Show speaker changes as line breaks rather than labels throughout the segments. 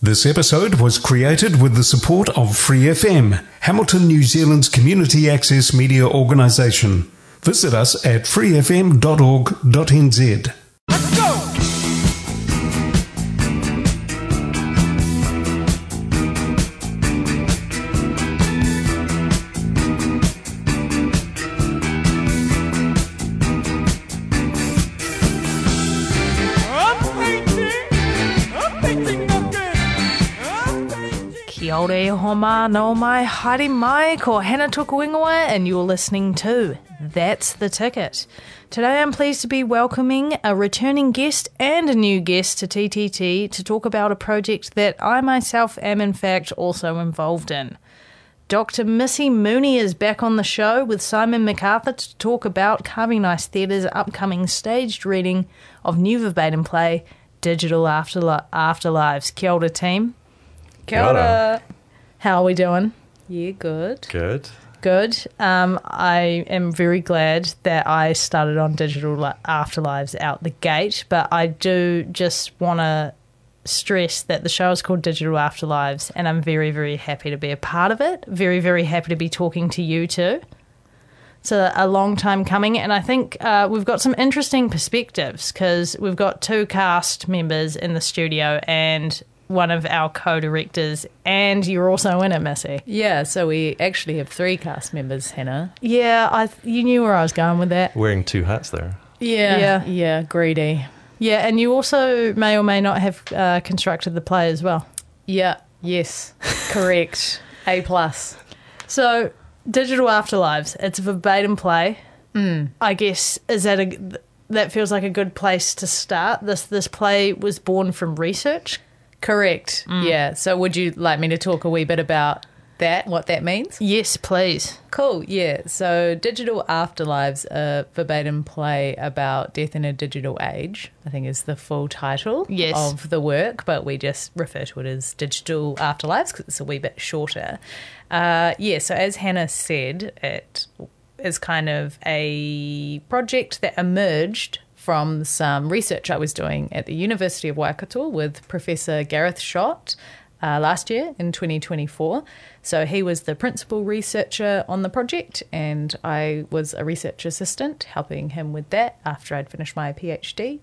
This episode was created with the support of Free FM, Hamilton, New Zealand's community access media organisation. Visit us at freefm.org.nz.
Let's go!
Kia ora e homa no mai, haere mai, ko Hannah tuku ingoa, and you're listening to That's the Ticket. Today I'm pleased to be welcoming a returning guest and a new guest to TTT to talk about a project that I myself am in fact also involved in. Dr. Missy Mooney is back on the show with Simon MacArthur to talk about Carving Nice Theatre's upcoming staged reading of new verbatim play, Digital Afterlives. Kia ora, team.
Kia ora.
How are we doing?
Yeah, good.
Good. I am very glad that I started on Digital Afterlives out the gate, but I do just want to stress that the show is called Digital Afterlives, and I'm very, very happy to be a part of it. Very, very happy to be talking to you too. It's a long time coming, and I think we've got some interesting perspectives because we've got two cast members in the studio and one of our co-directors, and you're also in it, Missy.
Yeah, so we actually have three cast members, Hannah.
Yeah, you knew where I was going with that.
Wearing two hats there.
Yeah, greedy.
Yeah, and you also may or may not have constructed the play as well.
Yeah, yes, correct. A+.
So, Digital Afterlives, it's a verbatim play. I guess, that feels like a good place to start. This play was born from research.
Correct, yeah. So would you like me to talk a wee bit about that, what that means?
Yes, please.
Cool, yeah. So Digital Afterlives, a verbatim play about death in a digital age, I think is the full title of the work, but we just refer to it as Digital Afterlives because it's a wee bit shorter. So as Hannah said, it is kind of a project that emerged from some research I was doing at the University of Waikato with Professor Gareth Schott last year in 2024. So he was the principal researcher on the project and I was a research assistant helping him with that after I'd finished my PhD.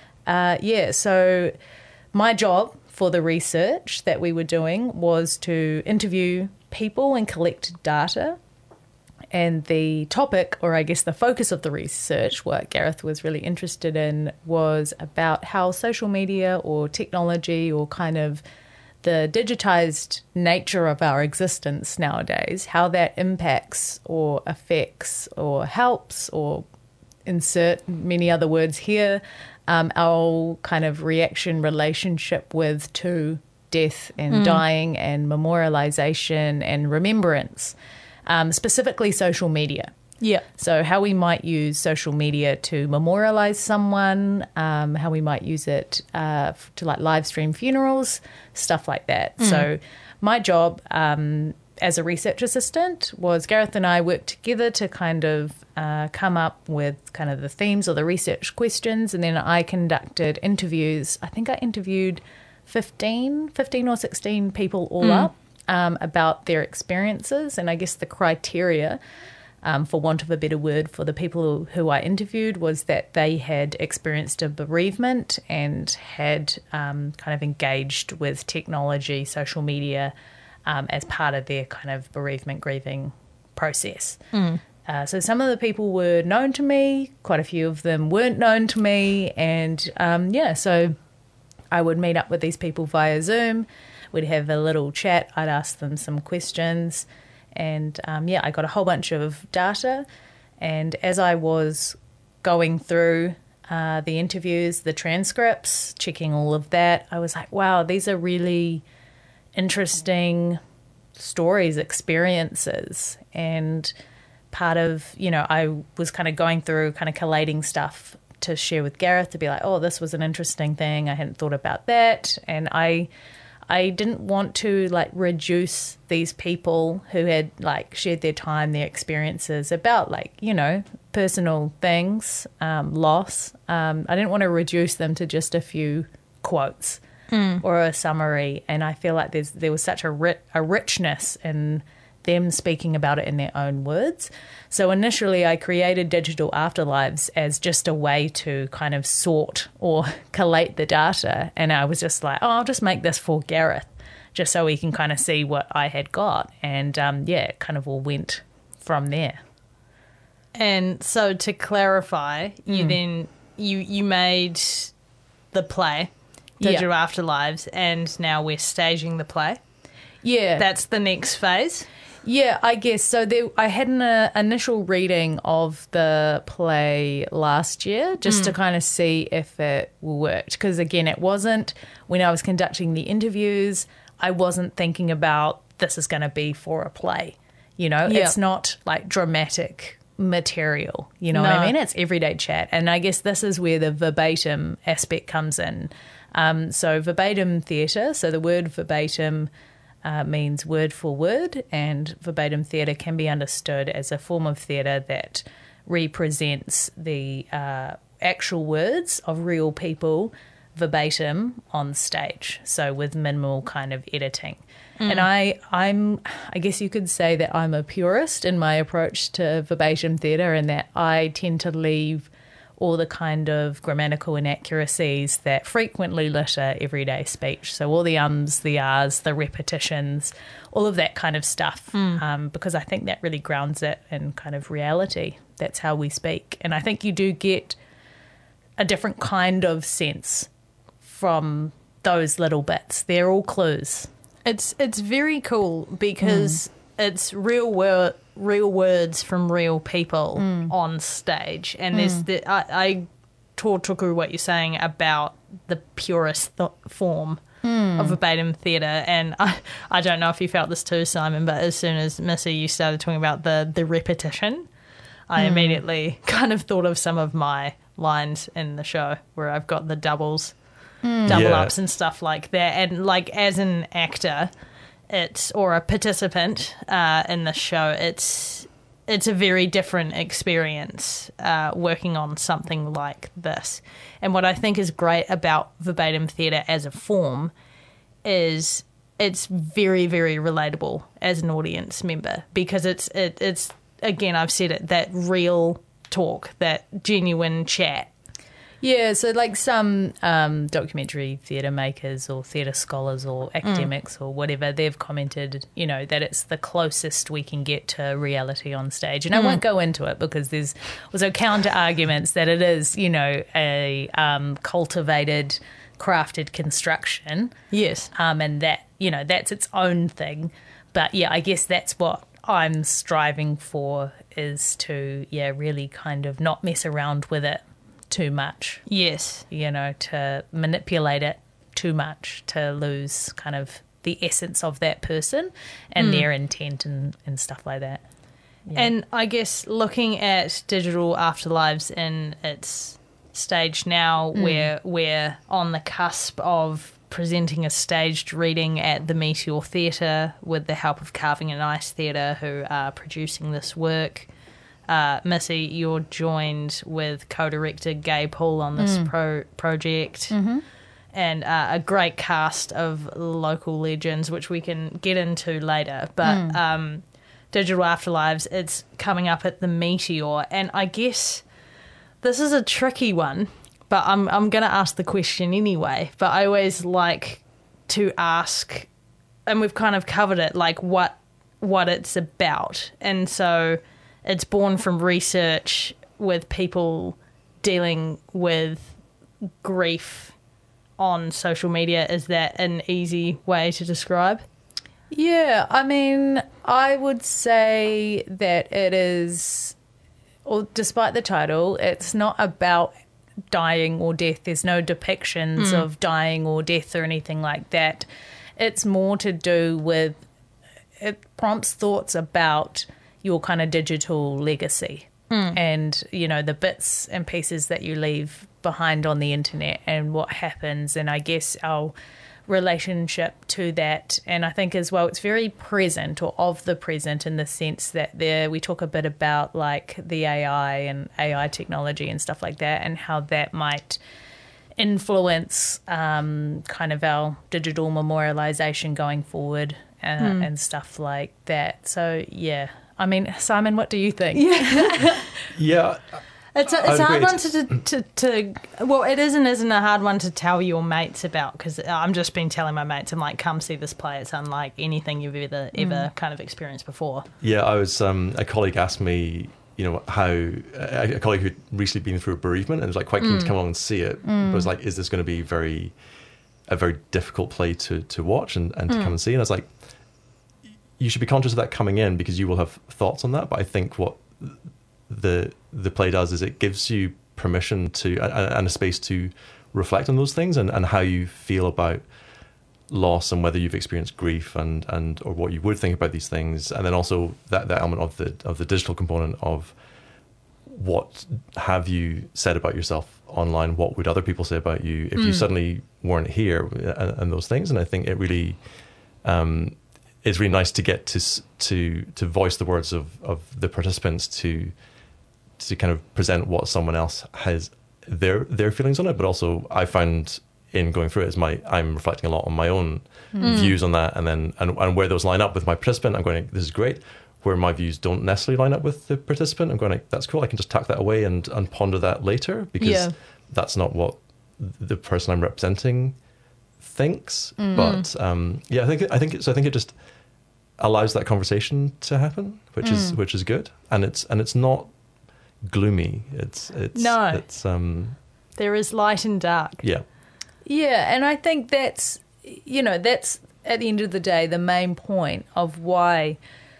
So my job for the research that we were doing was to interview people and collect data. And the topic, or I guess the focus of the research, what Gareth was really interested in, was about how social media or technology or kind of the digitized nature of our existence nowadays, how that impacts or affects or helps or insert many other words here, our kind of relationship to death and dying and memorialization and remembrance. Specifically social media. Yeah. So how we might use social media to memorialize someone, how we might use it to like live stream funerals, stuff like that. So my job as a research assistant was Gareth and I worked together to kind of come up with kind of the themes or the research questions, and then I conducted interviews. I think I interviewed 15 or 16 people all up. About their experiences, and I guess the criteria, for want of a better word, for the people who I interviewed was that they had experienced a bereavement and had kind of engaged with technology, social media, as part of their kind of bereavement grieving process. So some of the people were known to me, quite a few of them weren't known to me, and so I would meet up with these people via Zoom. We'd have a little chat. I'd ask them some questions. And, I got a whole bunch of data. And as I was going through the interviews, the transcripts, checking all of that, I was like, wow, these are really interesting stories, experiences. And part of, I was kind of going through, kind of collating stuff to share with Gareth to be like, oh, this was an interesting thing. I hadn't thought about that. And I didn't want to reduce these people who had shared their time, their experiences about personal things, loss. I didn't want to reduce them to just a few quotes. or a summary, and I feel like there was such a richness in them speaking about it in their own words. So initially I created Digital Afterlives as just a way to kind of sort or collate the data, and I was just like, I'll just make this for Gareth just so he can kind of see what I had got, and it kind of all went from there.
And so to clarify, you then you made the play Digital Afterlives, and now we're staging the play.
Yeah.
That's the next phase?
Yeah, I guess. So I had an initial reading of the play last year just to kind of see if it worked. Because, again, it wasn't, when I was conducting the interviews, I wasn't thinking about this is going to be for a play. You know, it's not like dramatic material. You know what I mean? It's everyday chat. And I guess this is where the verbatim aspect comes in. So verbatim theatre, so the word verbatim means word for word, and verbatim theatre can be understood as a form of theatre that represents the actual words of real people verbatim on stage, so with minimal kind of editing. And I guess you could say that I'm a purist in my approach to verbatim theatre, and that I tend to leave all the kind of grammatical inaccuracies that frequently litter everyday speech. So all the ums, the ahs, the repetitions, all of that kind of stuff, because I think that really grounds it in kind of reality. That's how we speak. And I think you do get a different kind of sense from those little bits. They're all clues.
It's very cool because it's real words from real people on stage, and there's I tōtuku what you're saying about the purest form of verbatim theatre, and I don't know if you felt this too, Simon, but as soon as Missy you started talking about the repetition, I immediately kind of thought of some of my lines in the show where I've got the double ups and stuff like that, and like as an actor or a participant in the show, it's a very different experience working on something like this. And what I think is great about verbatim theatre as a form is it's very, very relatable as an audience member, because it's again, I've said it, that real talk, that genuine chat.
Yeah, so like some documentary theatre makers or theatre scholars or academics or whatever, they've commented, you know, that it's the closest we can get to reality on stage. And I won't go into it because there's also counter-arguments that it is, you know, a cultivated, crafted construction.
Yes.
And that, you know, that's its own thing. But, yeah, I guess that's what I'm striving for, is to, really kind of not mess around with it too much.
Yes.
You know, to manipulate it too much, to lose kind of the essence of that person and their intent and stuff like that. Yeah.
And I guess looking at Digital Afterlives in its stage now, where we're on the cusp of presenting a staged reading at the Meteor Theatre with the help of Carving and Ice Theatre, who are producing this work. Missy, you're joined with co-director Gay Poole on this project, and a great cast of local legends, which we can get into later. But Digital Afterlives, it's coming up at the Meteor, and I guess this is a tricky one, but I'm going to ask the question anyway. But I always like to ask, and we've kind of covered it, like what it's about, and so it's born from research with people dealing with grief on social media. Is that an easy way to describe?
Yeah, I mean, I would say that it is, or despite the title, it's not about dying or death. There's no depictions of dying or death or anything like that. It's more to do with, it prompts thoughts about your kind of digital legacy and, you know, the bits and pieces that you leave behind on the internet and what happens, and I guess our relationship to that. And I think as well it's very present, or of the present, in the sense that we talk a bit about like the AI and AI technology and stuff like that, and how that might influence kind of our digital memorialization going forward and stuff like that. So, yeah. I mean, Simon, what do you think?
Yeah.
It's a hard one to well, it isn't a hard one to tell your mates about, because I'm just been telling my mates, I'm like, come see this play. It's unlike anything you've ever kind of experienced before.
Yeah, I was, a colleague asked me, how, a colleague who'd recently been through a bereavement and was like quite keen to come along and see it, but was like, is this going to be a very difficult play to watch and to come and see? And I was like, you should be conscious of that coming in, because you will have thoughts on that. But I think what the play does is it gives you permission to and a space to reflect on those things and how you feel about loss and whether you've experienced grief and or what you would think about these things, and then also that element of the digital component of what have you said about yourself online, what would other people say about you if you suddenly weren't here, and those things. And I think it really it's really nice to get to voice the words of the participants to kind of present what someone else has their feelings on it. But also I found in going through it I'm reflecting a lot on my own views on that, and where those line up with my participant, I'm going, this is great. Where my views don't necessarily line up with the participant, I'm going, that's cool, I can just tuck that away and ponder that later, because that's not what the person I'm representing thinks. But I think it just allows that conversation to happen, which is good, and it's not gloomy. It's
there is light and dark.
Yeah, and I think that's at the end of the day the main point of why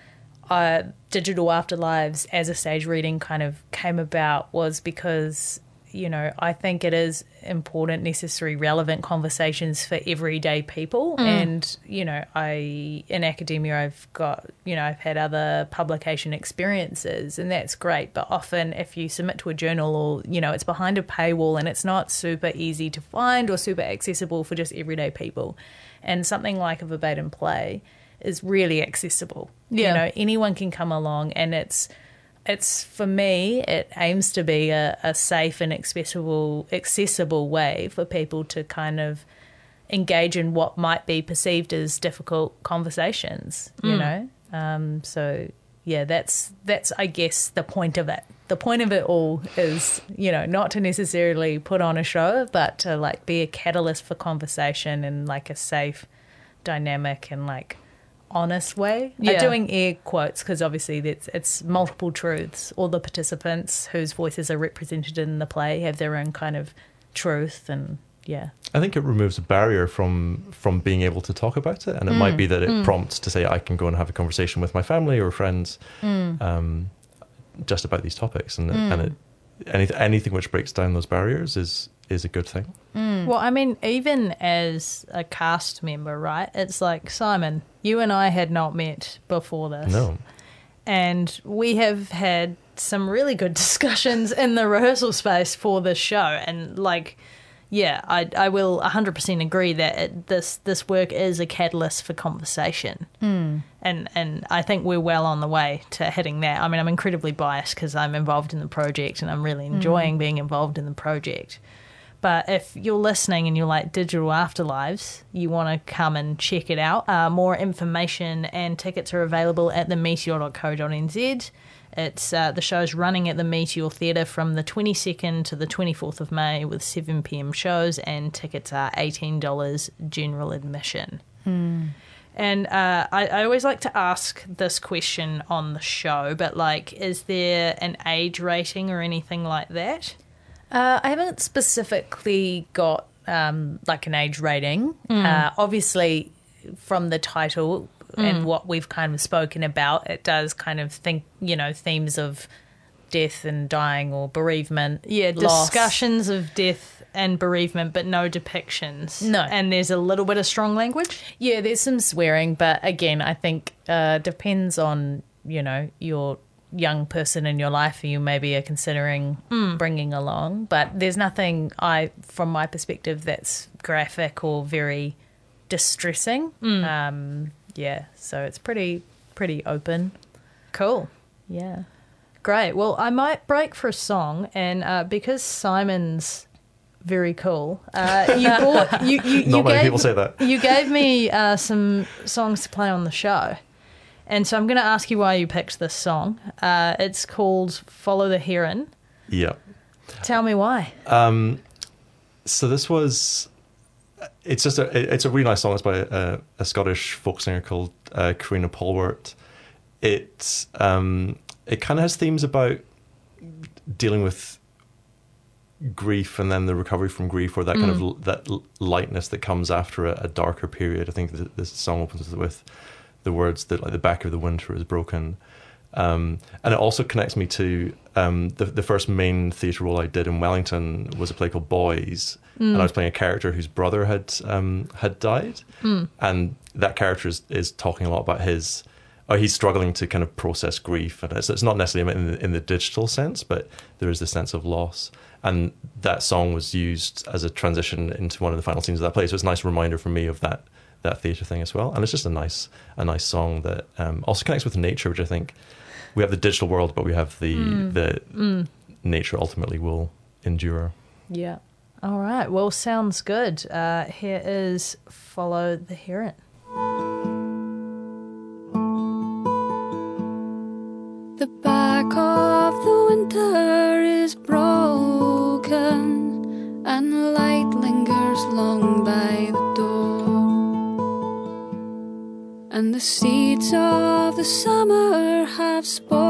Digital Afterlives as a stage reading kind of came about, was because I think it is important, necessary, relevant conversations for everyday people. And, in academia, I've had other publication experiences, and that's great. But often if you submit to a journal or, it's behind a paywall and it's not super easy to find or super accessible for just everyday people. And something like a verbatim play is really accessible. Anyone can come along, and it's for me, it aims to be a safe and accessible way for people to kind of engage in what might be perceived as difficult conversations, So, yeah, that's I guess the point of it. The point of it all is, not to necessarily put on a show, but to be a catalyst for conversation in a safe, dynamic and honest way. I'm doing air quotes because obviously it's multiple truths. All the participants whose voices are represented in the play have their own kind of truth, and I
think it removes a barrier from being able to talk about it, and it might be that it prompts to say, I can go and have a conversation with my family or friends just about these topics, and anything which breaks down those barriers is a good thing.
Well, I mean, even as a cast member, right? It's like, Simon, you and I had not met before this.
No.
And we have had some really good discussions in the rehearsal space for this show. And I will 100% agree that this work is a catalyst for conversation. And I think we're well on the way to hitting that. I mean, I'm incredibly biased because I'm involved in the project and I'm really enjoying being involved in the project. But if you're listening and you're like Digital Afterlives, you want to come and check it out. More information and tickets are available at themeteor.co.nz. It's the show's running at the Meteor Theatre from the 22nd to the 24th of May with 7 p.m. shows, and tickets are $18 general admission. And I always like to ask this question on the show, but is there an age rating or anything like that?
I haven't specifically got an age rating. Obviously, from the title and what we've kind of spoken about, it does kind of think, themes of death and dying or bereavement.
Yeah,
loss.
Discussions of death and bereavement, but no depictions.
No.
And there's a little bit of strong language?
Yeah, there's some swearing, but again, I think depends on, your young person in your life who you maybe are considering bringing along, but there's nothing from my perspective that's graphic or very distressing. So it's pretty open.
Cool.
Yeah,
great. Well, I might break for a song, and because Simon's very cool. Not
many people say that.
You gave me some songs to play on the show. And so I'm going to ask you why you picked this song. It's called Follow the Heron.
Yeah.
Tell me why.
So this was... It's a really nice song. It's by a Scottish folk singer called Karina Polwart. It kind of has themes about dealing with grief and then the recovery from grief, or that kind of that lightness that comes after a darker period. I think this song opens with the words that, like, the back of the winter is broken. And it also connects me to the first main theatre role I did in Wellington was a play called Boys, and I was playing a character whose brother had died, and that character is talking a lot about he's struggling to kind of process grief, and it's not necessarily in the digital sense, but there is this sense of loss, and that song was used as a transition into one of the final scenes of that play. So it's a nice reminder for me of that theatre thing as well, and it's just a nice song that also connects with nature, which I think we have the digital world, but we have the nature ultimately will endure.
Yeah. All right. Well, sounds good. Here is Follow the Heron.
The back of the winter is broken, and light lingers long by the door, and the seeds of the summer have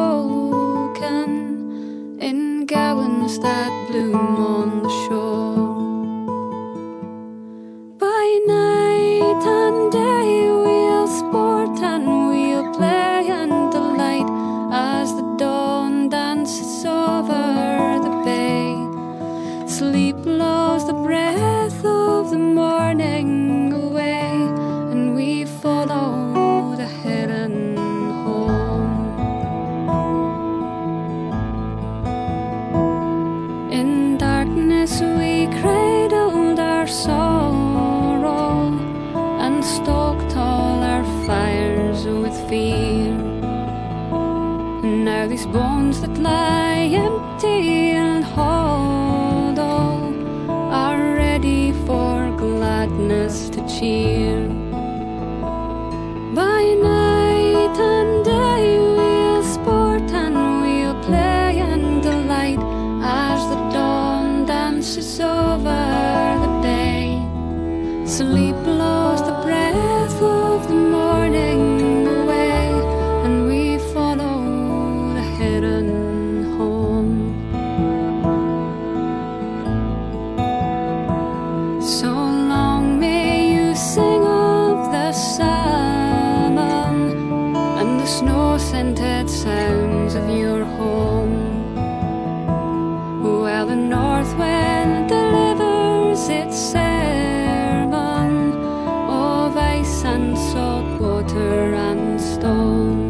spoken in gowans that bloom on the shore. By night and day we'll sport and we'll play and delight as the dawn dances over the bay. Sleep blows the breath of the morning away, and we follow the heron home. In darkness we cradled our sorrow and stoked all our fires with fear. Now these bones that lie empty and hollow are ready for gladness to cheer. By night and day we'll sport and we'll play and delight as the dawn dances over the bay. Sleep blows the breath of the morning away, and we follow the heron home. So long may you sing of the salmon and the snow-scented sounds of your home, while the north wind delivers its sermon of ice and salt water and stone.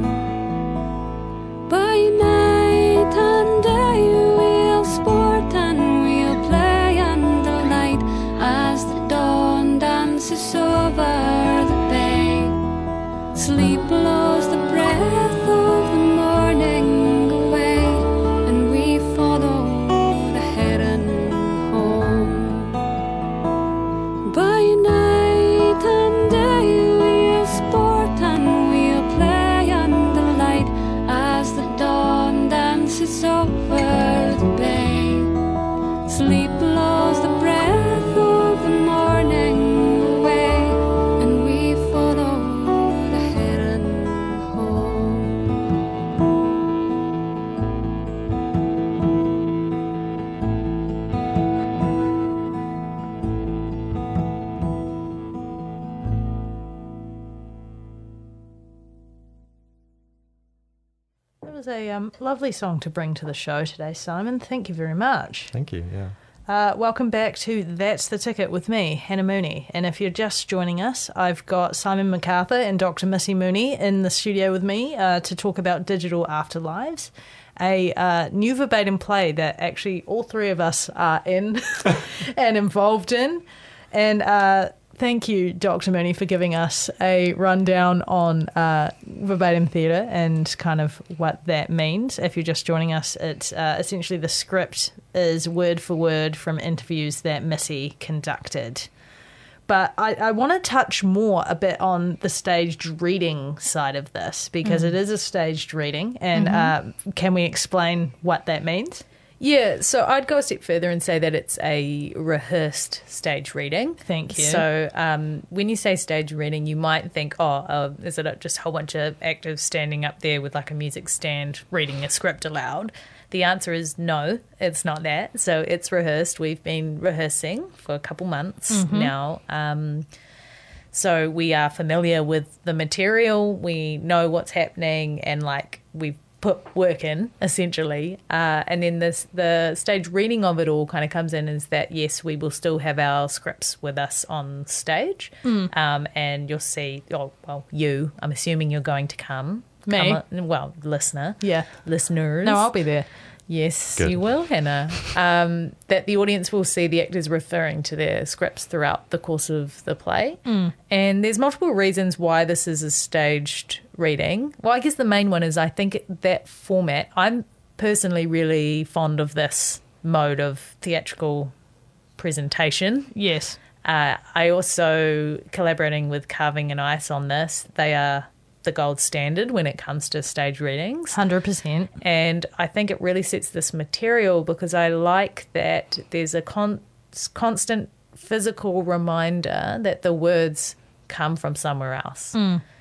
By night and day we'll sport and we'll play and delight as the dawn dances over the bay. Sleep blows the breath of the morning away, and we follow the heron home. By night and day we'll sport and we'll play and delight as the dawn dances over the bay. Sleep blows the breath of the morning away, and we follow the heron home.
That was a lovely song to bring to the show today, Simon. Thank you very much.
Thank you. Yeah.
Welcome back to That's the Ticket with me, Hannah Mooney. And if you're just joining us, I've got Simon MacArthur and Dr. Missy Mooney in the studio with me to talk about Digital Afterlives, a new verbatim play that actually all three of us are in and involved in. And Thank you, Dr. Mooney, for giving us a rundown on verbatim theatre and kind of what that means. If you're just joining us, it's essentially the script is word for word from interviews that Missy conducted. But I want to touch more a bit on the staged reading side of this, because it is a staged reading. And can we explain what that means?
Yeah, so I'd go a step further and say that it's a rehearsed stage reading.
Thank you.
So when you say stage reading, you might think, is it just a whole bunch of actors standing up there with like a music stand reading a script aloud? The answer is no, it's not that. So it's rehearsed. We've been rehearsing for a couple months now. So we are familiar with the material. We know what's happening, and like we've put work in, essentially. And then the stage reading of it all kind of comes in is that, yes, we will still have our scripts with us on stage. And you'll see, I'm assuming you're going to come.
Me?
Listener.
Yeah.
Listeners.
No, I'll be there.
Yes,
Good.
you will, Hannah. That the audience will see the actors referring to their scripts throughout the course of the play. And there's multiple reasons why this is a staged reading. Well, I guess the main one is I think that format, I'm personally really fond of this mode of theatrical presentation.
Yes.
I also, collaborating with Carving and Ice on this, they are the gold standard when it comes to stage readings.
100%.
And I think it really sets this material because I like that there's a constant physical reminder that the words come from somewhere else.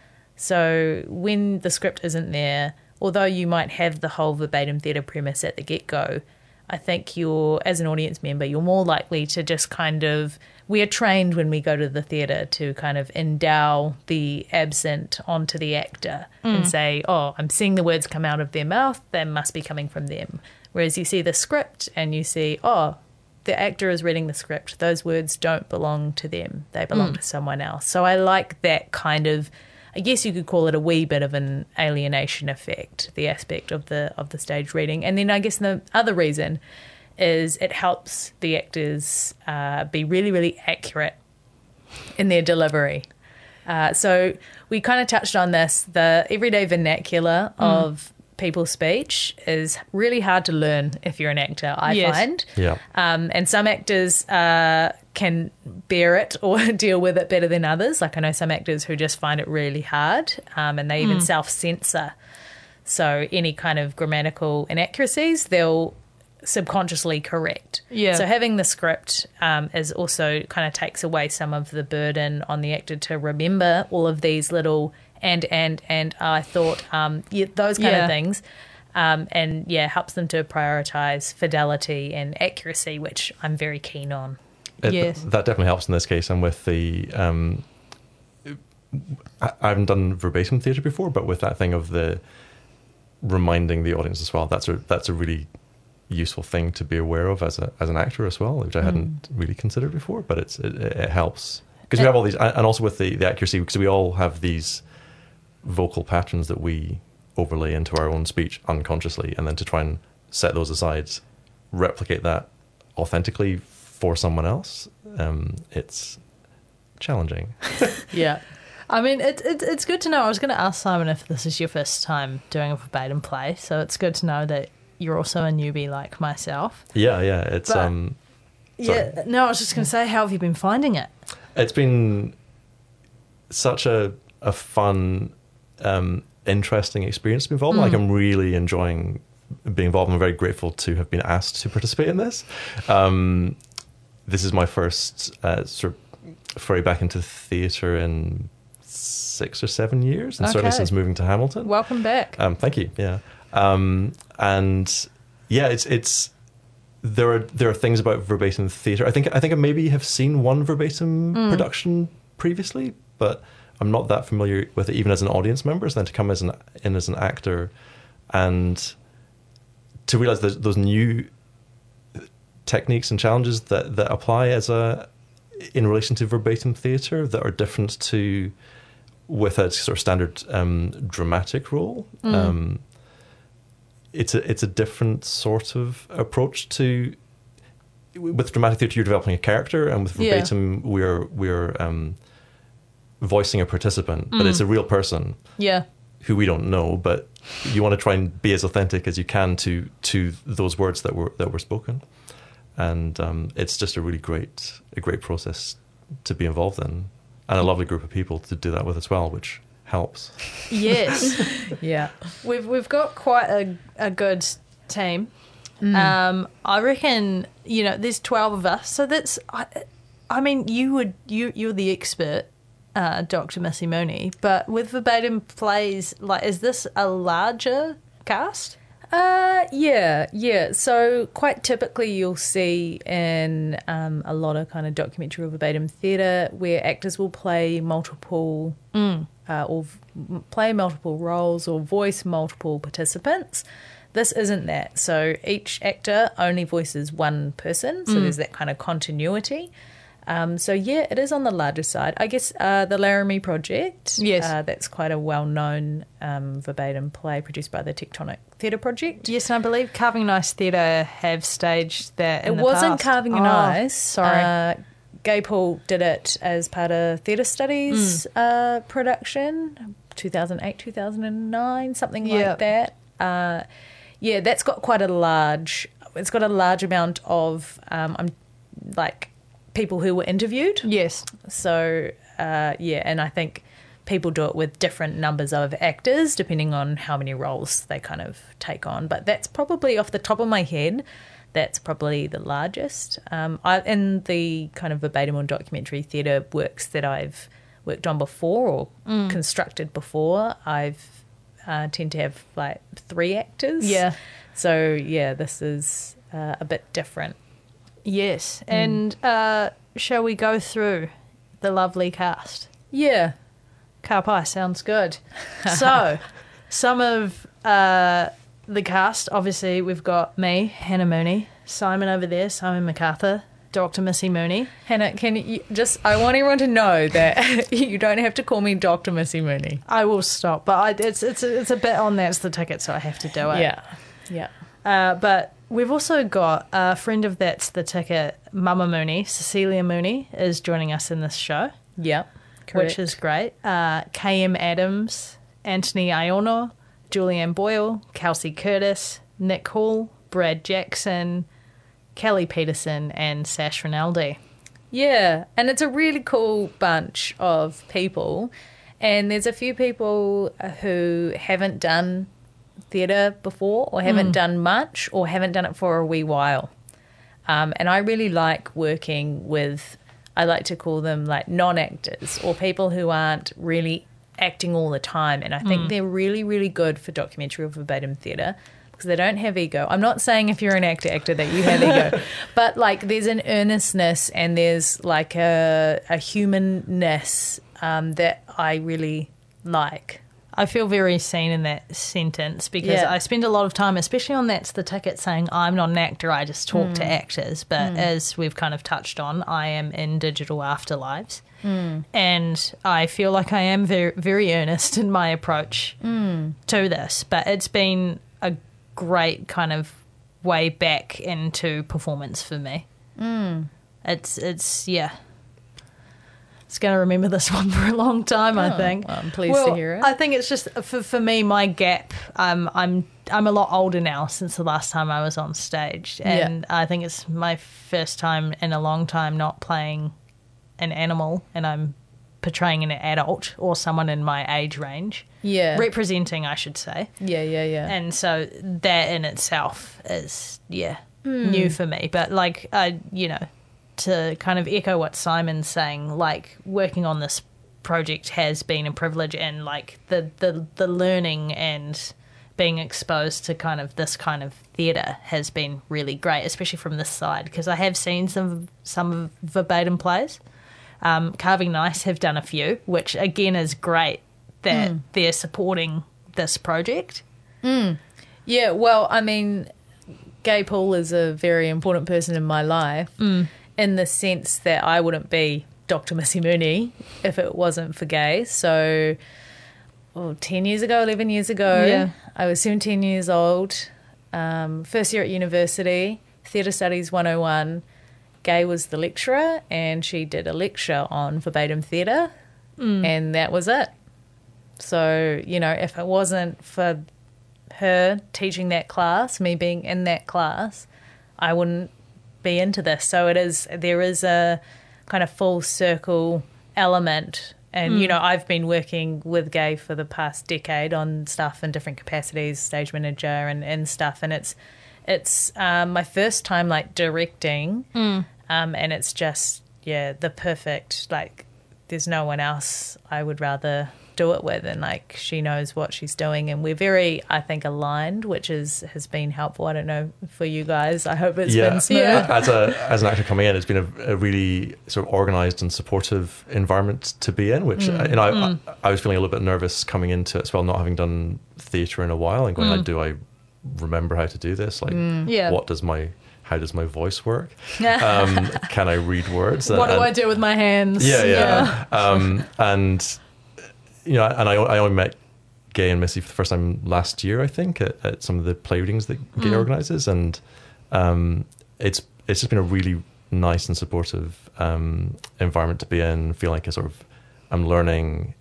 So when the script isn't there, although you might have the whole verbatim theatre premise at the get-go, I think as an audience member, you're more likely to just kind of, we are trained when we go to the theatre to kind of endow the absent onto the actor and say, I'm seeing the words come out of their mouth, they must be coming from them. Whereas you see the script and you see, the actor is reading the script, those words don't belong to them, they belong to someone else. So I like that kind of, I guess you could call it a wee bit of an alienation effect, the aspect of the stage reading. And then I guess the other reason is it helps the actors be really, really accurate in their delivery. So we kind of touched on this. The everyday vernacular of people's speech is really hard to learn if you're an actor, I find.
Yeah.
And some actors can bear it or deal with it better than others. Like I know some actors who just find it really hard and they even self-censor. So any kind of grammatical inaccuracies, they'll subconsciously correct.
Yeah.
So having the script is also kind of takes away some of the burden on the actor to remember all of these little and I thought, those kind of things. And helps them to prioritise fidelity and accuracy, which I'm very keen on.
Yes.
That definitely helps in this case. And with the, I haven't done verbatim theatre before, but with that thing of the reminding the audience as well, that's a really useful thing to be aware of as an actor as well, which I hadn't really considered before. But it helps because we have all these, and also with the accuracy, because we all have these vocal patterns that we overlay into our own speech unconsciously, and then to try and set those aside, replicate that authentically for someone else, it's challenging.
Yeah. I mean, it's good to know. I was going to ask Simon if this is your first time doing a verbatim play, so it's good to know that you're also a newbie like myself.
Yeah, it's...
I was just going to say, how have you been finding it?
It's been such a fun, interesting experience to be involved in. Like, I'm really enjoying being involved. I'm very grateful to have been asked to participate in this. This is my first sort of foray back into theatre in 6 or 7 years, and certainly since moving to Hamilton.
Welcome back.
Thank you. Yeah, and yeah, it's there are things about verbatim theatre. I think I maybe have seen one verbatim production previously, but I'm not that familiar with it, even as an audience member. So then to come as an actor, and to realise those new techniques and challenges that apply in relation to verbatim theatre that are different to with a sort of standard dramatic role. It's a different sort of approach to with dramatic theatre, you're developing a character, and with verbatim, we're voicing a participant, but it's a real person.
Yeah.
Who we don't know, but you want to try and be as authentic as you can to those words that were spoken, and it's just a great process to be involved in, and a lovely group of people to do that with as well, which helps.
Yes.
Yeah.
We've got quite a good team. I reckon, there's 12 of us, so that's I mean you're the expert, Dr. Missy Mooney, but with Verbatim Plays, like, is this a larger cast?
Yeah. So quite typically you'll see in a lot of kind of documentary or verbatim theatre where actors will play multiple play multiple roles or voice multiple participants. This isn't that. So each actor only voices one person, so there's that kind of continuity. So yeah, it is on the larger side. I guess the Laramie Project, that's quite a well-known verbatim play produced by the Tectonic Theatre Project.
Yes, and I believe Carving in Ice Theatre have staged that in
It
the
wasn't
past.
Carving in Ice.
Sorry.
Gay Paul did it as part of Theatre Studies production, 2008, 2009, something like that. That's got quite a large... It's got a large amount of, people who were interviewed.
Yes.
So, and I think people do it with different numbers of actors depending on how many roles they kind of take on. But that's probably, off the top of my head, that's probably the largest. In the kind of verbatim or documentary theatre works that I've worked on before or constructed before, I've tend to have like 3 actors.
Yeah.
So, this is a bit different.
Yes. And shall we go through the lovely cast?
Yeah.
Ka-pai, sounds good. So, some of the cast, obviously, we've got me, Hannah Mooney, Simon over there, Simon MacArthur, Dr. Missy Mooney.
Hannah, can you I want everyone to know that you don't have to call me Dr. Missy Mooney.
I will stop, but it's a bit on That's the Ticket, so I have to do it.
Yeah.
But we've also got a friend of That's the Ticket, Mama Mooney, Cecilia Mooney, is joining us in this show.
Yeah, correct.
Which is great. KM Adams, Anthony Iono, Julianne Boyle, Kelsey Curtis, Nick Hall, Brad Jackson, Kelly Peterson, and Sash Rinaldi.
Yeah, and it's a really cool bunch of people. And there's a few people who haven't done theatre before or haven't done much or haven't done it for a wee while. And I really like working with, I like to call them like non-actors or people who aren't really acting all the time. And I think they're really, really good for documentary or verbatim theatre because they don't have ego. I'm not saying if you're an actor that you have ego, but like there's an earnestness and there's like a humanness that I really like.
I feel very seen in that sentence because I spend a lot of time, especially on That's the Ticket, saying I'm not an actor, I just talk to actors. But as we've kind of touched on, I am in digital afterlives. And I feel like I am very, very earnest in my approach to this. But it's been a great kind of way back into performance for me. It's going to remember this one for a long time, I think.
Well, I'm pleased to hear it.
I think it's just, for me, my gap, I'm a lot older now since the last time I was on stage. And I think it's my first time in a long time not playing an animal and I'm portraying an adult or someone in my age range.
Yeah.
Representing, I should say.
Yeah.
And so that in itself is, new for me. But, like, to kind of echo what Simon's saying, like, working on this project has been a privilege, and like the learning and being exposed to kind of this kind of theatre has been really great, especially from this side, because I have seen some verbatim plays. Carving Nice have done a few, which again is great that they're supporting this project.
Yeah, well, I mean, Gay Paul is a very important person in my life in the sense that I wouldn't be Dr. Missy Mooney if it wasn't for Gay. So 10 years ago, 11 years ago, I was 17 years old, first year at university, Theatre Studies 101, Gay was the lecturer, and she did a lecture on verbatim theatre, and that was it. So, you know, if it wasn't for her teaching that class, me being in that class, I wouldn't be into this. So there is a kind of full circle element. And, you know, I've been working with Gay for the past decade on stuff in different capacities, stage manager and stuff. And it's my first time, like, directing. And it's just, the perfect, like, there's no one else I would rather do it with. And, like, she knows what she's doing. And we're very, I think, aligned, which has been helpful. I don't know for you guys. I hope it's been smooth.
As an actor coming in, it's been a really sort of organised and supportive environment to be in, which I was feeling a little bit nervous coming into it as well, not having done theatre in a while and going, like, do I remember how to do this? Like, how does my voice work? Can I read words?
What do I do with my hands?
And you know, and I only met Gay and Missy for the first time last year, I think, at some of the play readings that Gay organises, and it's just been a really nice and supportive environment to be in. Feel like I'm learning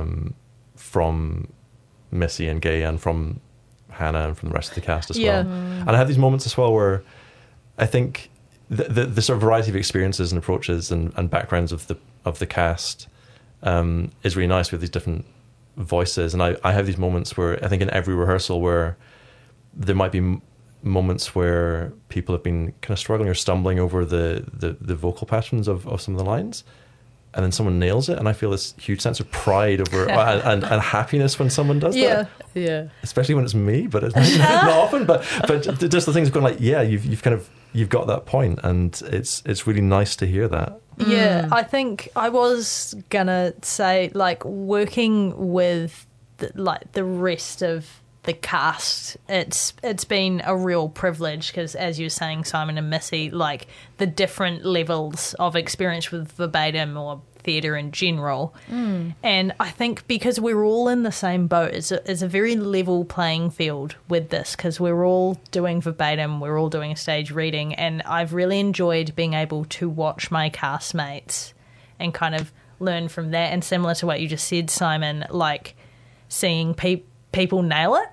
from Missy and Gay and from Hannah and from the rest of the cast as well. And I have these moments as well where I think the sort of variety of experiences and approaches and backgrounds of the cast is really nice with these different voices. And I have these moments where I think in every rehearsal where there might be moments where people have been kind of struggling or stumbling over the vocal patterns of some of the lines, and then someone nails it, and I feel this huge sense of pride over and happiness when someone does that.
Yeah.
Especially when it's me, but it's not often. But just the things going like, you've got that point, and it's really nice to hear that.
Yeah, I think I was gonna say, like, working with the rest of the cast, it's been a real privilege because, as you were saying, Simon and Missy, like, the different levels of experience with verbatim or theatre in general. And I think because we're all in the same boat, it's a very level playing field with this, because we're all doing verbatim, we're all doing a stage reading, and I've really enjoyed being able to watch my castmates and kind of learn from that. And similar to what you just said, Simon, like seeing people nail it,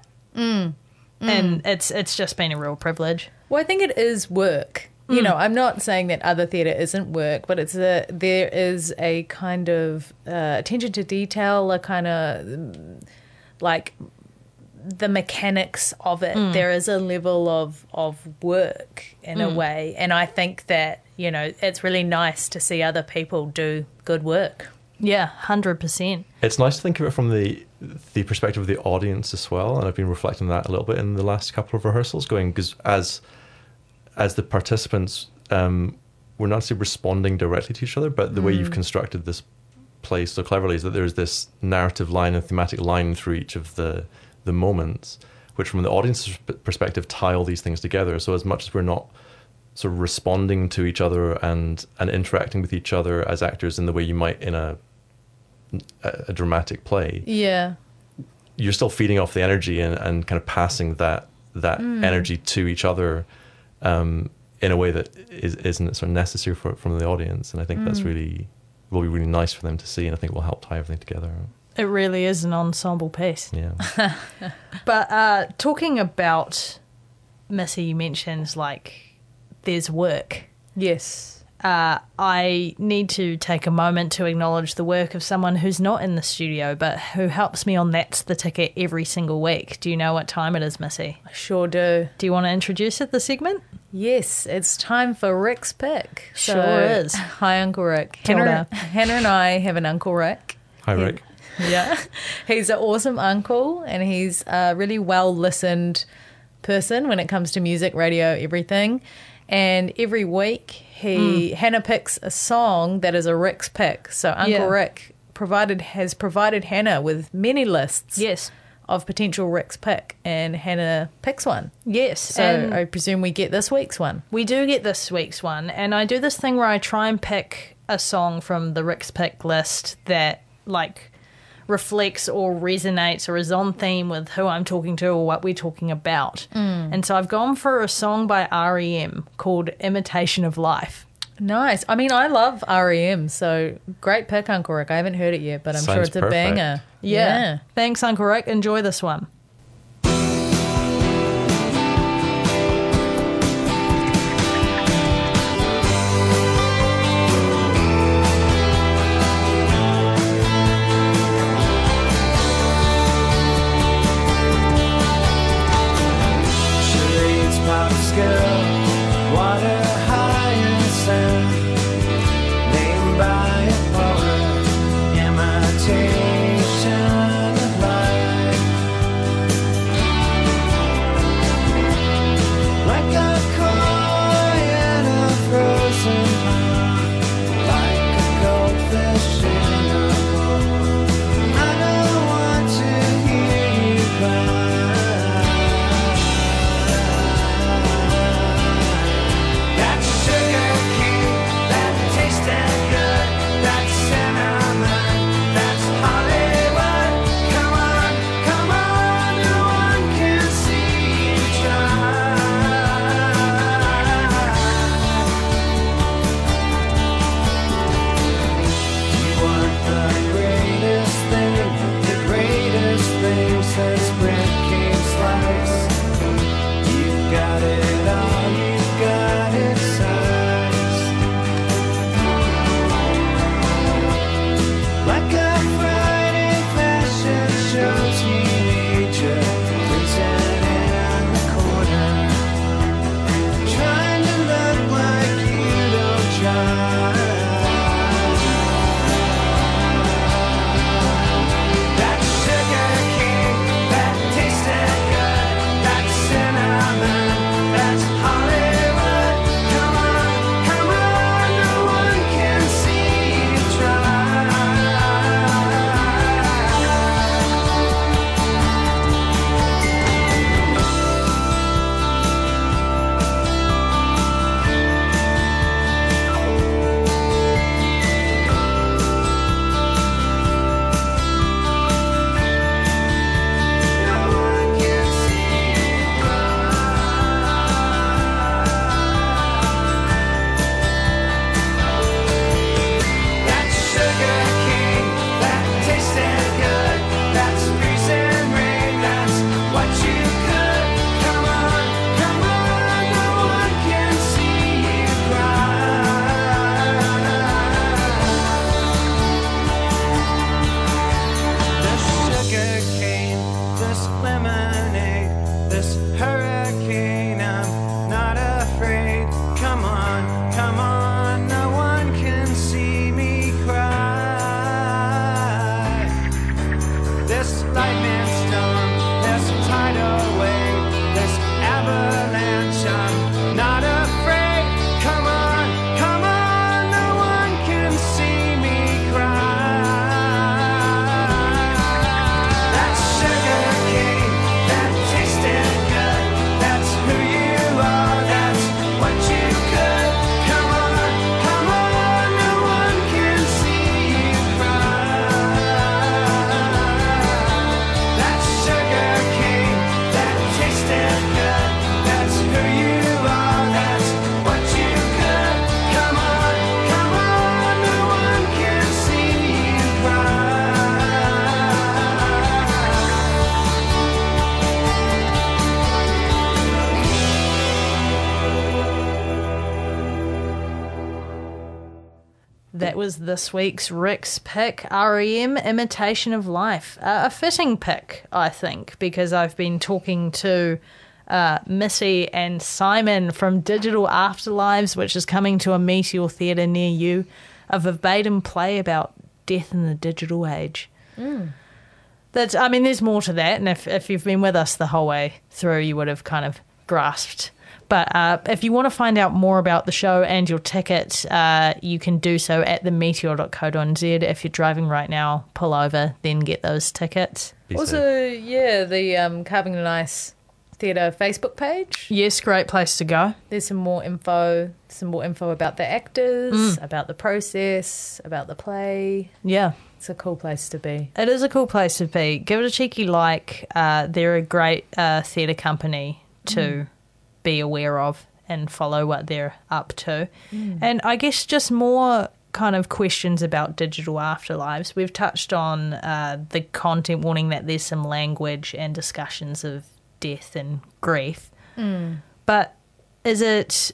and it's just been a real privilege.
Well, I think it is work. You know, I'm not saying that other theatre isn't work, but there is a kind of attention to detail, a kind of like the mechanics of it. There is a level of work in a way, and I think that, you know, it's really nice to see other people do good work.
Yeah, 100%.
It's nice to think of it from the perspective of the audience as well, and I've been reflecting on that a little bit in the last couple of rehearsals, going, because as the participants, we're not necessarily responding directly to each other, but the way you've constructed this play so cleverly is that there's this narrative line and thematic line through each of the moments, which from the audience's perspective tie all these things together. So as much as we're not sort of responding to each other and interacting with each other as actors in the way you might in a dramatic play, you're still feeding off the energy and kind of passing that energy to each other in a way that isn't sort of necessary from the audience. And I think that's will be really nice for them to see, and I think it will help tie everything together.
It really is an ensemble piece.
Yeah.
But talking about Missy, you mentioned, like, there's work.
Yes.
I need to take a moment to acknowledge the work of someone who's not in the studio, but who helps me on That's the Ticket every single week. Do you know what time it is, Missy?
I sure do.
Do you want to introduce it, the segment?
Yes, it's time for Rick's Pick.
Sure is.
Hi, Uncle Rick. Hannah and I have an Uncle Rick.
Hi, Rick.
Yeah. He's an awesome uncle, and he's a really well-listened person when it comes to music, radio, everything. And every week Hannah picks a song that is a Rick's pick. So Uncle Rick has provided Hannah with many lists of potential Rick's pick, and Hannah picks one.
Yes.
So and I presume we get this week's one.
We do get this week's one, and I do this thing where I try and pick a song from the Rick's pick list that, like, reflects or resonates or is on theme with who I'm talking to or what we're talking about. And so I've gone for a song by R.E.M. called Imitation of Life.
Nice. I mean, I love REM, so great pick, Uncle Rick. I haven't heard it yet, but I'm sure it's a banger.
Yeah. Thanks, Uncle Rick. Enjoy this one. That was this week's Rick's pick, REM, Imitation of Life. A fitting pick, I think, because I've been talking to Missy and Simon from Digital Afterlives, which is coming to a Meteor Theatre near you, a verbatim play about death in the digital age. That's, I mean, there's more to that, and if you've been with us the whole way through, you would have kind of grasped. But if you want to find out more about the show and your ticket, you can do so at themeteor.co.nz. If you're driving right now, pull over, then get those tickets.
Also, yeah, the Carving the Nice Theatre Facebook page.
Yes, great place to go.
There's some more info about the actors, about the process, about the play.
Yeah.
It's a cool place to be.
It is a cool place to be. Give it a cheeky like. They're a great theatre company to be aware of and follow what they're up to. And I guess just more kind of questions about digital afterlives. We've touched on the content warning that there's some language and discussions of death and grief. But is it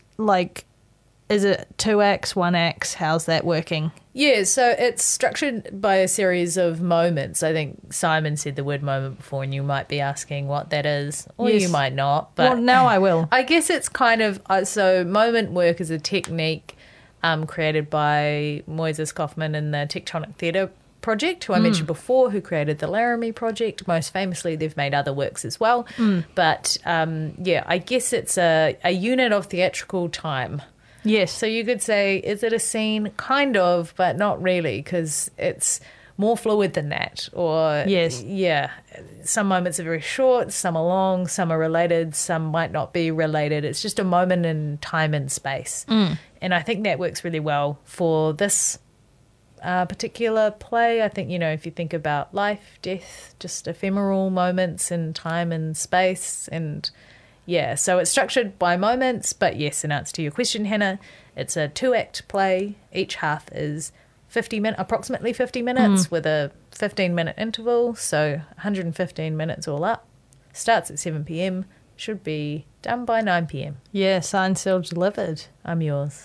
2 acts, 1 act? How's that working?
Yeah, so it's structured by a series of moments. I think Simon said the word moment before, and you might be asking what that is, or you might not. But
well, now I will.
I guess it's kind of so moment work is a technique created by Moises Kaufman and the Tectonic Theatre Project, who I mentioned before, who created the Laramie Project. Most famously, they've made other works as well. But I guess it's a unit of theatrical time.
Yes.
So you could say, is it a scene? Kind of, but not really, because it's more fluid than that. Or
yes.
Yeah. Some moments are very short, some are long, some are related, some might not be related. It's just a moment in time and space. And I think that works really well for this particular play. I think, if you think about life, death, just ephemeral moments in time and space, and so it's structured by moments, but yes, in answer to your question, Hannah, it's a 2-act play. Each half is approximately 50 minutes with a 15-minute interval, so 115 minutes all up. Starts at 7 p.m, should be done by 9 p.m.
Yeah, signed, sealed, delivered.
I'm yours.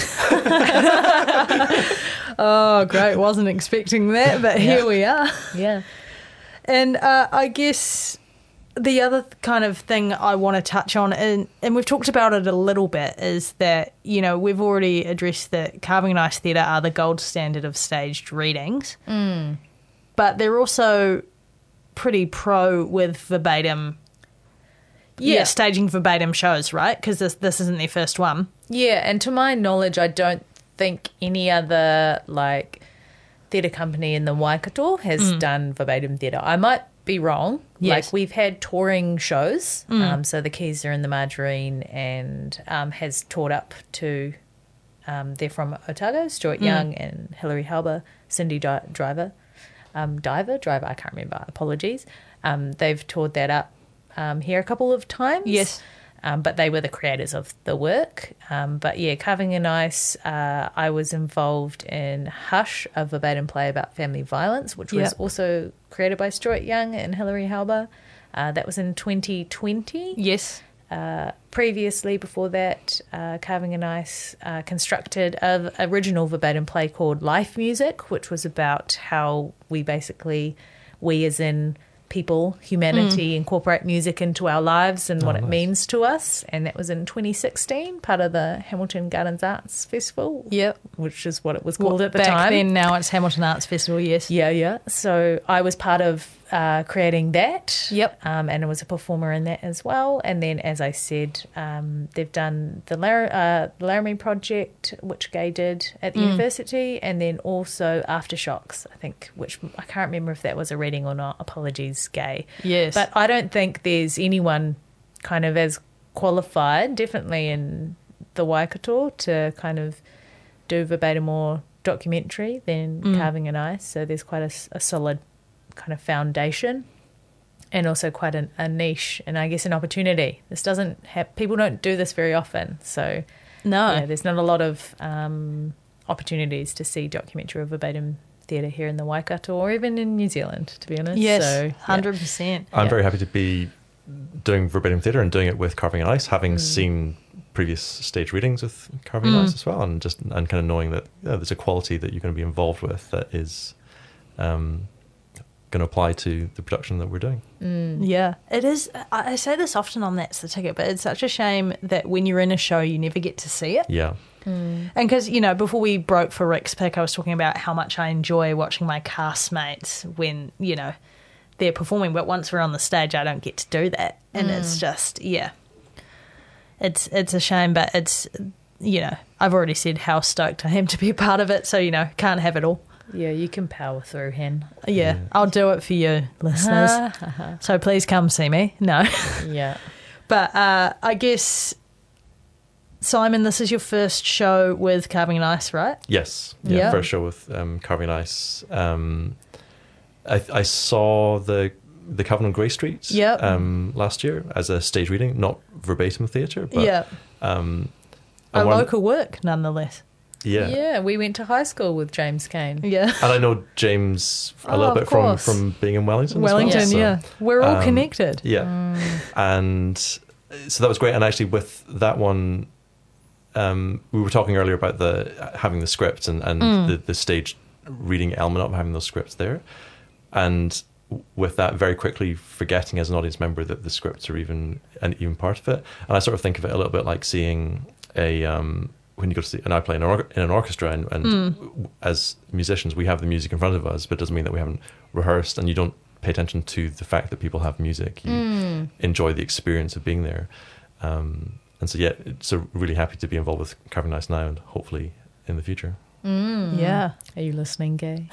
Oh, great. Wasn't expecting that, but here we are.
Yeah.
And I guess the other kind of thing I want to touch on, and we've talked about it a little bit, is that, we've already addressed that Carving and Ice Theatre are the gold standard of staged readings. But they're also pretty pro with verbatim, staging verbatim shows, right? Because this isn't their first one.
Yeah, and to my knowledge, I don't think any other, theatre company in the Waikato has done verbatim theatre. I might be wrong.
Yes.
We've had touring shows. So the Keys are in the Margarine and has toured up to, they're from Otago, Stuart Young and Hilary Halber, Cindy Driver, I can't remember, apologies. They've toured that up here a couple of times.
Yes.
But they were the creators of the work. But yeah, Carving in Ice, I was involved in Hush, a verbatim play about family violence, which was also created by Stuart Young and Hilary Halber. That was in 2020.
Yes.
Previously, before that, Carving in Ice constructed an original verbatim play called Life Music, which was about how we as in people, humanity, incorporate music into our lives and what it means to us. And that was in 2016, part of the Hamilton Gardens Arts Festival.
Yep.
Which is what it was called at the
time.
time.
Back then, now it's Hamilton Arts Festival, yes.
Yeah. So I was part of creating that.
Yep.
And I was a performer in that as well. And then, as I said, they've done the Laramie Project, which Gay did at the university, and then also Aftershocks, I think, which I can't remember if that was a reading or not. Apologies, Gay.
Yes.
But I don't think there's anyone kind of as qualified, definitely in the Waikato, to kind of do verbatim or documentary than Carving in Ice. So there's quite a solid kind of foundation, and also quite a niche, and I guess an opportunity. People don't do this very often, so there's not a lot of opportunities to see documentary or verbatim theatre here in the Waikato or even in New Zealand, to be honest.
Yes,
so,
100%.
I'm very happy to be doing verbatim theatre and doing it with Carving in Ice, having seen previous stage readings with Carving in Ice as well, and kind of knowing that there's a quality that you're going to be involved with that is going to apply to the production that we're doing.
Yeah, it is. I say this often on That's the Ticket, but it's such a shame that when you're in a show, you never get to see it.
Yeah.
And because, before we broke for Rick's Pick, I was talking about how much I enjoy watching my castmates when, they're performing, but once we're on the stage, I don't get to do that. And it's just, it's a shame, but it's, I've already said how stoked I am to be a part of it, so, can't have it all.
Yeah, you can power through, Hen.
Yeah, I'll do it for you, listeners. So please come see me. No.
Yeah.
But I guess, Simon, this is your first show with Carving in Ice, right?
Yes. First show with Carving in Ice. I saw the the Coven on Grey Street last year as a stage reading, not verbatim theatre, but
a local work nonetheless.
Yeah, we went to high school with James Cain.
Yeah.
And I know James a little bit from being in Wellington.
Wellington,
as well, so,
We're all connected.
Yeah. And so that was great. And actually with that one, we were talking earlier about having the script and the stage reading element of having those scripts there. And with that, very quickly forgetting as an audience member that the scripts are even part of it. And I sort of think of it a little bit like seeing when you go to see, and I play in an orchestra, and as musicians, we have the music in front of us, but it doesn't mean that we haven't rehearsed, and you don't pay attention to the fact that people have music. You enjoy the experience of being there. And so, so really happy to be involved with Carving Nice now, and hopefully in the future.
Yeah.
Are you listening, Gay?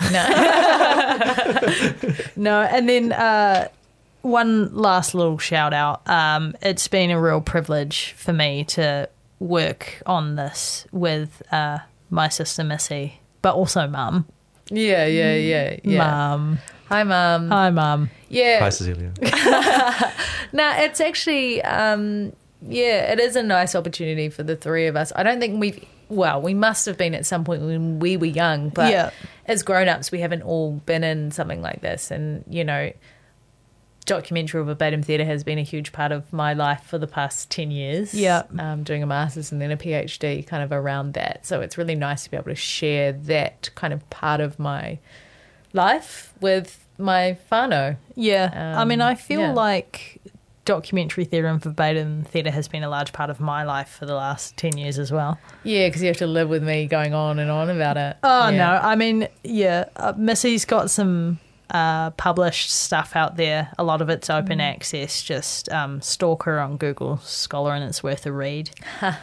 No. No, and then one last little shout out. It's been a real privilege for me to work on this with my sister Missy, but also Mum.
Yeah.
Mum.
Hi, Mum.
Hi, Mum.
Yeah.
Hi, Cecilia.
No, it's actually, it is a nice opportunity for the three of us. I don't think we must have been at some point when we were young, but as grown-ups, we haven't all been in something like this. And, documentary or verbatim theatre has been a huge part of my life for the past 10 years.
Yeah.
Doing a master's and then a PhD kind of around that. So it's really nice to be able to share that kind of part of my life with my whānau.
Yeah. I feel like documentary theatre and verbatim theatre has been a large part of my life for the last 10 years as well.
Yeah, because you have to live with me going on and on about it.
Oh, no. Missy's got some published stuff out there. A lot of it's open access. Just stalk her on Google Scholar and it's worth a read.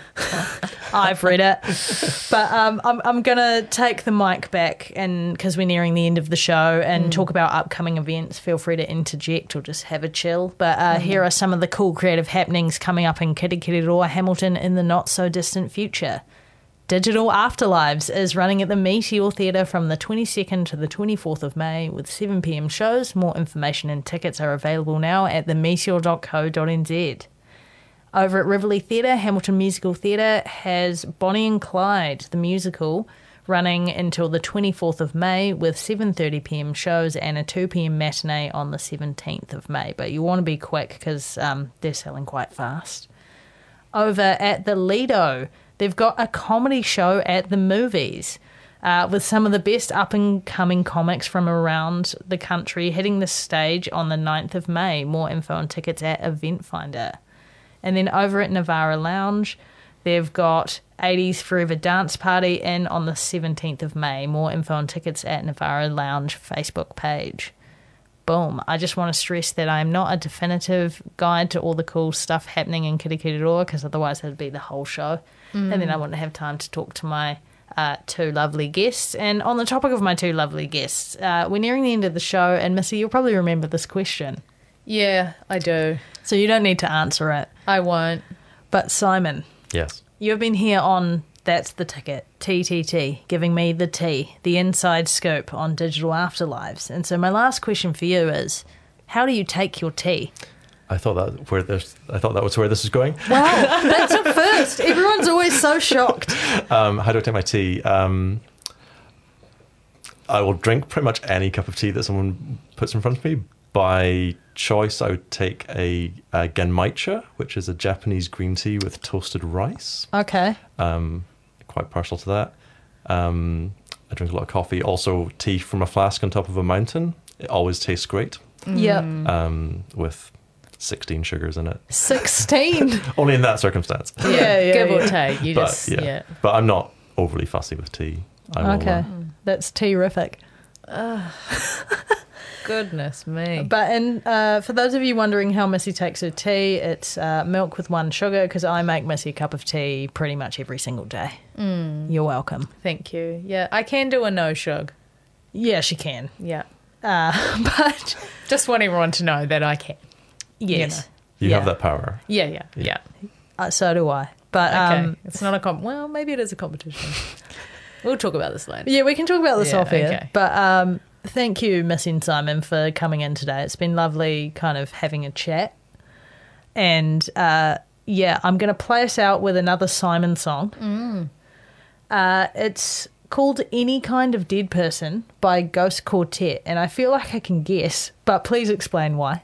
I've read it. But I'm going to take the mic back, and because we're nearing the end of the show, and talk about upcoming events. Feel free to interject or just have a chill. But here are some of the cool creative happenings coming up in Kirikiriroa, Hamilton in the not so distant future. Digital Afterlives is running at the Meteor Theatre from the 22nd to the 24th of May with 7 p.m. shows. More information and tickets are available now at themeteor.co.nz. Over at Rivoli Theatre, Hamilton Musical Theatre has Bonnie and Clyde, the musical, running until the 24th of May with 7:30 p.m. shows and a 2 p.m. matinee on the 17th of May. But you want to be quick because they're selling quite fast. Over at the Lido, they've got a comedy show at the movies with some of the best up-and-coming comics from around the country hitting the stage on the 9th of May. More info and tickets at Eventfinder. And then over at Navara Lounge, they've got 80s Forever Dance Party in on the 17th of May. More info and tickets at Navara Lounge Facebook page. Boom. I just want to stress that I'm not a definitive guide to all the cool stuff happening in Kirikiriroa, because otherwise that'd be the whole show. And then I wouldn't have time to talk to my two lovely guests. And on the topic of my two lovely guests, we're nearing the end of the show, and Missy, you'll probably remember this question.
Yeah, I do.
So you don't need to answer it.
I won't.
But Simon.
Yes.
You've been here on That's the Ticket, TTT, giving me the tea, the inside scoop on Digital Afterlives. And so my last question for you is, how do you take your tea?
I thought that was where this was going.
Wow, that's a first. Everyone's always so shocked.
How do I take my tea? I will drink pretty much any cup of tea that someone puts in front of me. By choice, I would take a genmaicha, which is a Japanese green tea with toasted rice.
Okay.
Quite partial to that. I drink a lot of coffee. Also, tea from a flask on top of a mountain. It always tastes great.
Yeah.
With 16 sugars in it.
16?
Only in that circumstance.
Yeah,
give or take. You just,
But I'm not overly fussy with tea.
That's tea-rific.
Goodness me.
But for those of you wondering how Missy takes her tea, it's milk with 1 sugar, because I make Missy a cup of tea pretty much every single day. You're welcome.
Thank you. Yeah, I can do a no sugar.
Yeah, she can.
Yeah.
But
just want everyone to know that I can.
Yes.
You have that power.
Yeah.
So do I. But
okay. It's not a well, maybe it is a competition. We'll talk about this later.
Yeah, we can talk about this off air. Okay. But thank you, Missing Simon, for coming in today. It's been lovely kind of having a chat. And, I'm going to play us out with another Simon song. It's called Any Kind of Dead Person by Ghost Quartet. And I feel like I can guess, but please explain why.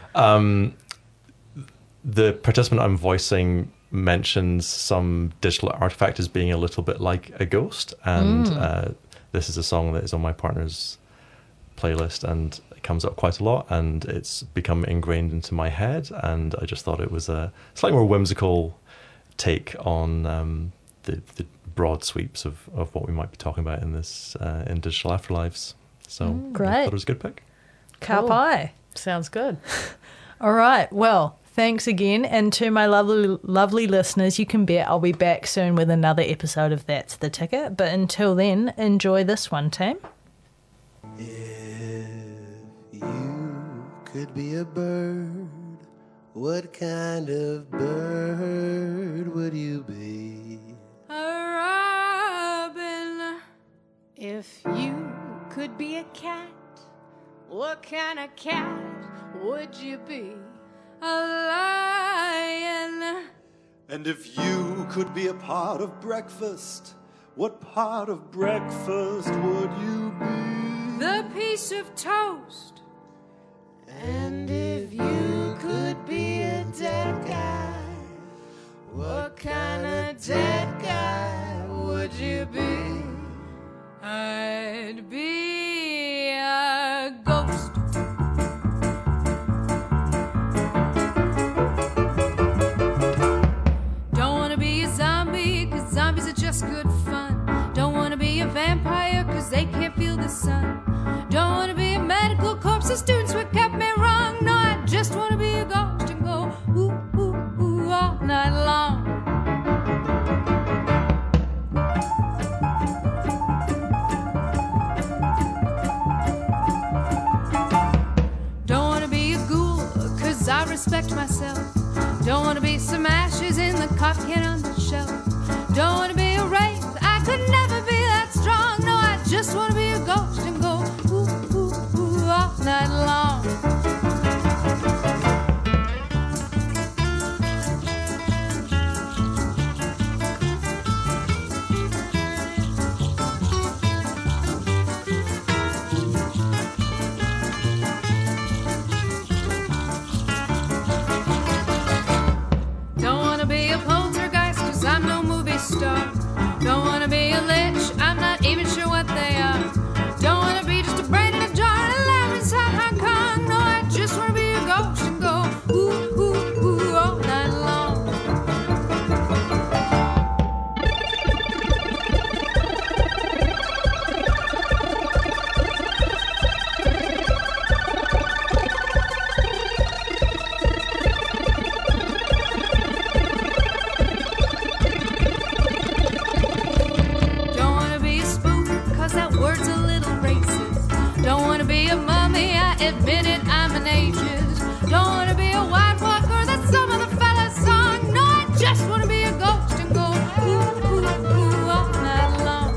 The participant I'm voicing mentions some digital artifact as being a little bit like a ghost. And this is a song that is on my partner's playlist, and it comes up quite a lot, and it's become ingrained into my head, and I just thought it was a slightly more whimsical take on the broad sweeps of what we might be talking about in this in Digital Afterlives. So
great.
I thought it was a good pick.
Kapai.
Sounds good.
All right. Well, thanks again. And to my lovely listeners, you can bet I'll be back soon with another episode of That's the Ticket. But until then, enjoy this one, team.
If you could be a bird, what kind of bird would you be?
A robin. If you could be a cat, what kind of cat would you be? A lion.
And if you could be a part of breakfast, what part of breakfast would you be?
The piece of toast.
And if you could be a dead guy,
What kind of dead guy would you be? I'd be a ghost. Don't want to be a zombie, 'cause zombies are just good fun. Don't want to be a vampire, 'cause they can't feel the sun. Don't want to be a medical corpse, the students would get me wrong. No, I just want to be a ghost and go ooh, ooh, ooh all night long. Don't want to be a ghoul, 'cause I respect myself. Don't want to be some ashes in the coffee can on the shelf. Don't want to be a wraith, I could never be that strong. No, I just want to be a ghost and go ooh, ooh, ooh all night long. Don't want to be a poltergeist, 'cause I'm no movie star. Don't want to be a lich, I'm not even sure what they are. Don't want to be just a brain in a jar in a lab inside Hong Kong. No, I just want to be a ghost and go ooh, ooh, ooh all night long. Don't want to be a spook, 'cause that word's a little racist. Don't want to be a mummy, I admit it, I'm an ageist. Don't want to be a white walker, that's some of the fella's song. No, I just want to be a ghost and go ooh, ooh, ooh all night long.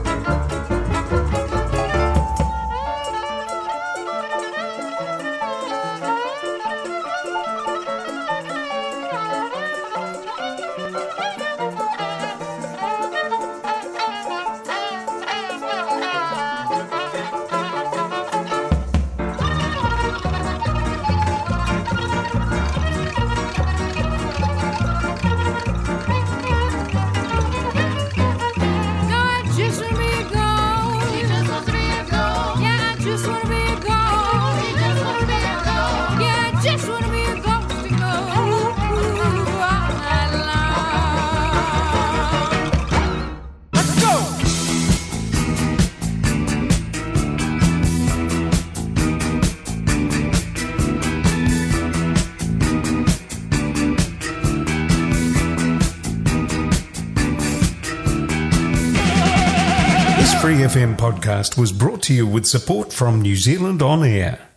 No, I just want to be a ghost. She just wants to be a ghost. Yeah, I just want to be a ghost. She just wants to be a ghost. Yeah, I just want to be a ghost and go ooh, ooh, all night long.
Let's go!
This Free FM podcast was brought to you with support from New Zealand On Air.